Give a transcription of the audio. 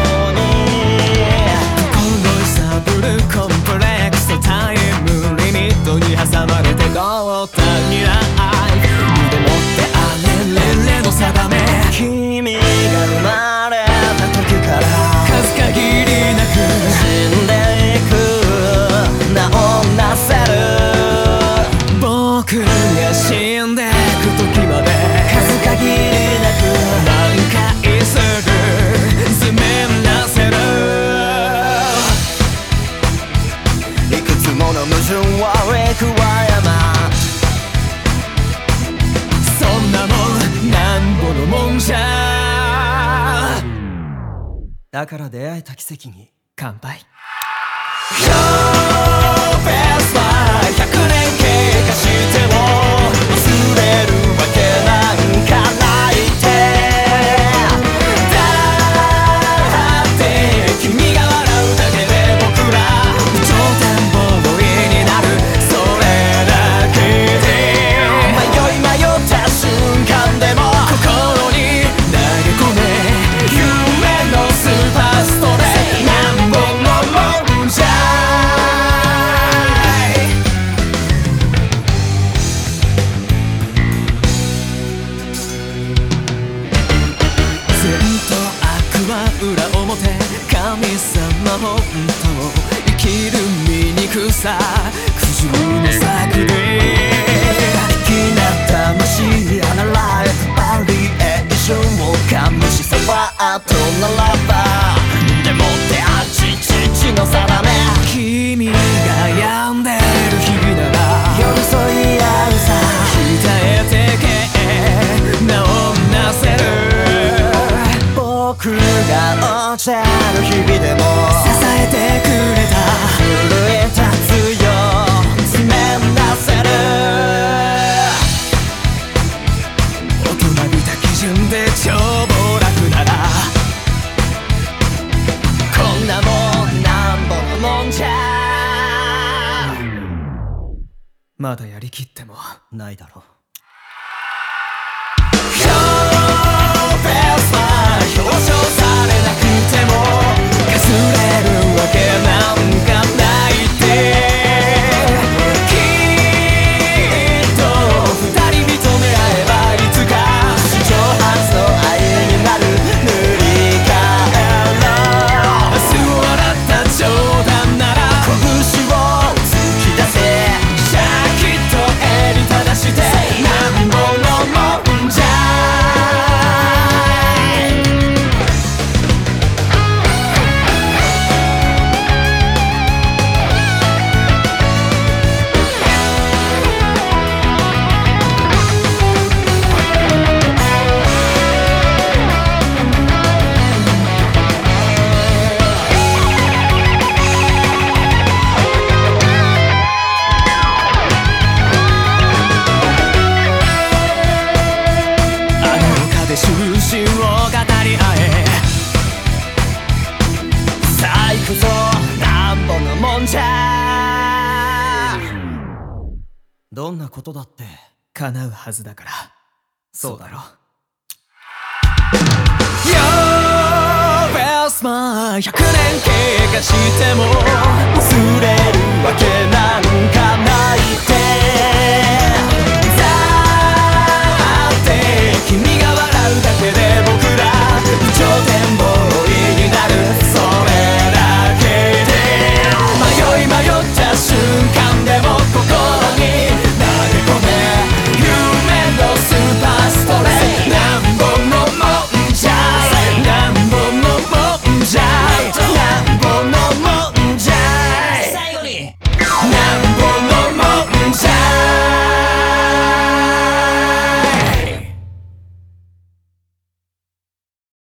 に心揺さぶるコンプレックスとタイムリミットに挟まれて豪胆にライフ腕持ってあれれれの定め君が生まれた時から数限りなく死んでいく名をなせる僕が死んでく時まで数限りなく何回すぐ図面なせるいくつもの矛盾はリクワイアマンそんなもんなんぼのもんじゃだから出会えた奇跡に乾杯Your best life 100年経過しても忘れるわけなんかないってだって君が笑うだけで僕ら頂点ボーイになるそれだけで迷った瞬間でも心に投げ込め夢のスーパーストレイなんぼのもんじゃ裏表神様本当生きる醜さ苦渋の策で生きな魂アナライフバリエーションを醸しさばっとならばでもってあちちちの定め君が病んでる日々なら寄り添い合うさ鍛えてけ名をなせる僕が落ちる日々でも支えてくれた奮い立つよ図面出せる大人びた基準で超暴落ならこんなもんなんぼのもんじゃまだやりきってもないだろ表彰されなくてもかすれるわけなんかないってきっと二人認め合えばいつか史上初の愛になる塗り替えろ明日を笑った冗談なら拳を突き出せシャキッと襟正してなんぼのもんじゃ終身を語り合えさあ行くぞなんぼのもんじゃどんなことだって叶うはずだからそうだろYour best man 100年経過しても